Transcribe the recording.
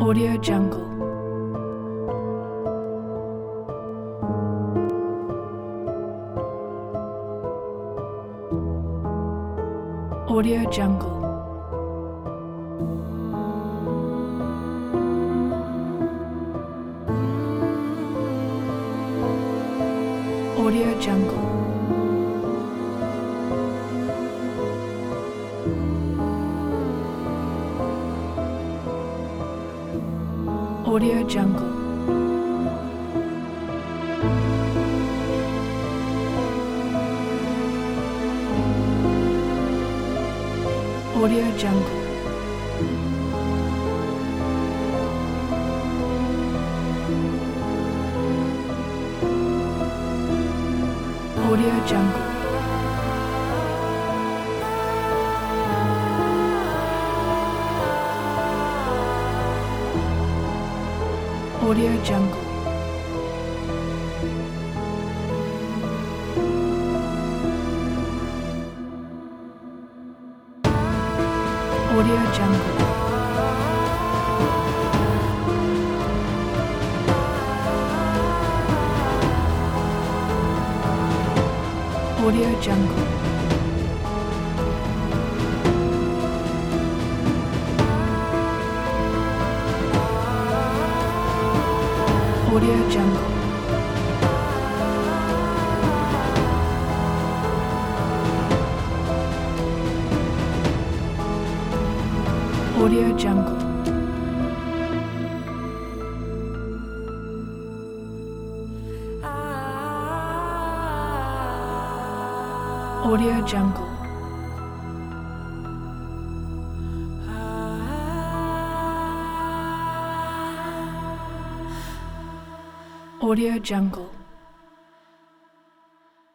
Audio Jungle. Audio Jungle. Audio Jungle. Audio Jungle. Audio Jungle. Audio Jungle. Audio Jungle. Audio Jungle. Audio Jungle. Audio Jungle. Audio Jungle. Audio Jungle. Audio Jungle.